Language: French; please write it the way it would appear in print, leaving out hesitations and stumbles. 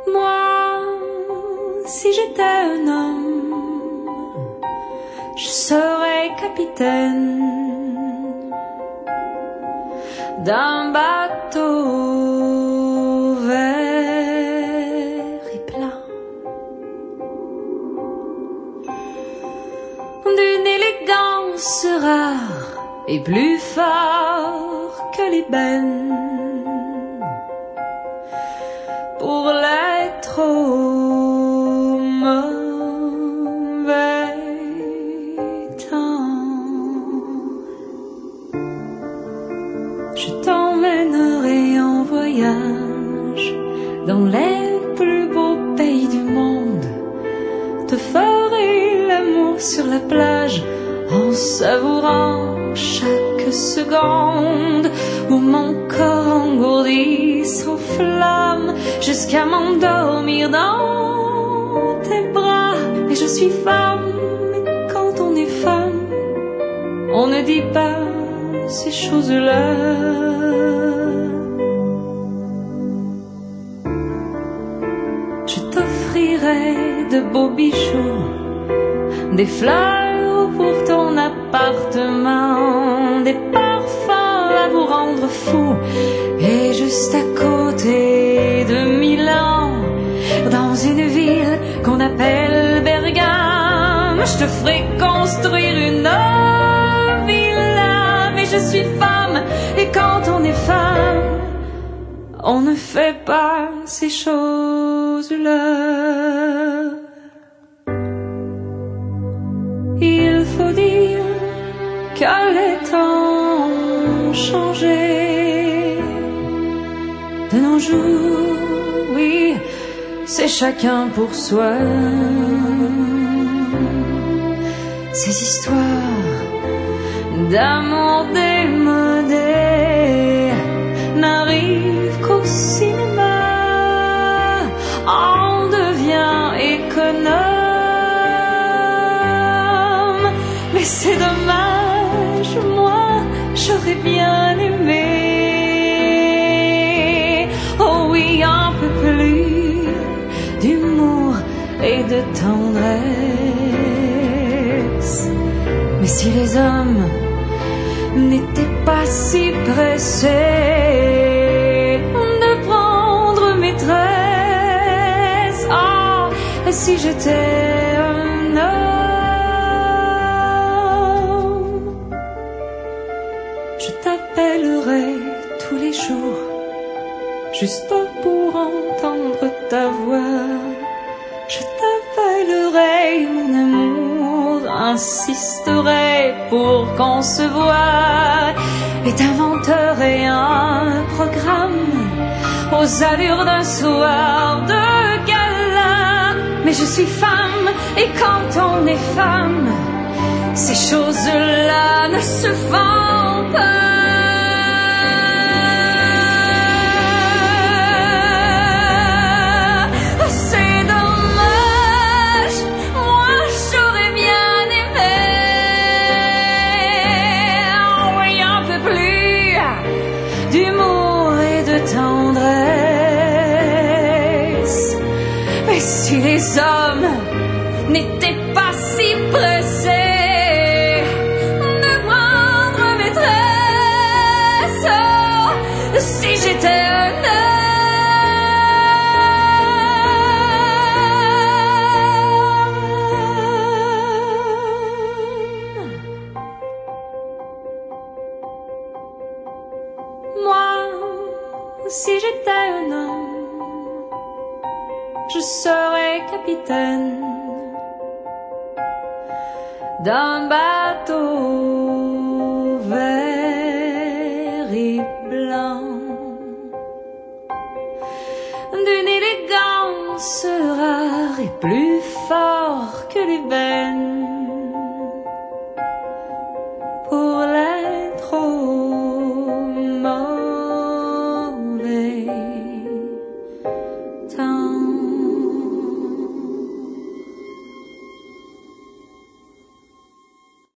Moi, si j'étais un homme, je serais capitaine d'un bateau vert et plein, d'une élégance rare et plus fort que l'ébène, pour les trop mauvais temps. Je t'emmènerai en voyage dans les plus beaux pays du monde, te ferai l'amour sur la plage en savourant chaque seconde où mon corps engourdi s'enflamme jusqu'à m'endormir dans tes bras. Et je suis femme, et quand on est femme, on ne dit pas ces choses-là. Je t'offrirai de beaux bijoux, des fleurs pour ton appartement, des parfums à vous rendre fou. Et juste à côté de Milan, dans une ville qu'on appelle Bergame, je te ferai construire une villa. Mais je suis femme, et quand on est femme, on ne fait pas ces choses-là. Il faut dire que les temps ont changé de nos jours, oui, c'est chacun pour soi. Ces histoires d'amour démodé n'arrivent qu'au cinéma. On devient économe, mais c'est dommage, moi j'aurais bien aimé, oh oui, un peu plus d'humour et de tendresse. Mais si les hommes n'étaient pas si pressés de prendre maîtresse, oh, et si j'étais un homme, je t'appellerai tous les jours juste pour entendre ta voix. Je t'appellerai mon amour, insisterai pour qu'on se voie, et t'inventerai un programme aux allures d'un soir de gala. Mais je suis femme, et quand on est femme, ces choses-là ne se font pas. Mais si les hommes n'étaient pas si pressés de prendre maîtresse, oh, si j'étais un homme. Moi, si j'étais un homme, je serais capitaine d'un bateau vert et blanc, d'une élégance rare et plus fort que l'ébène,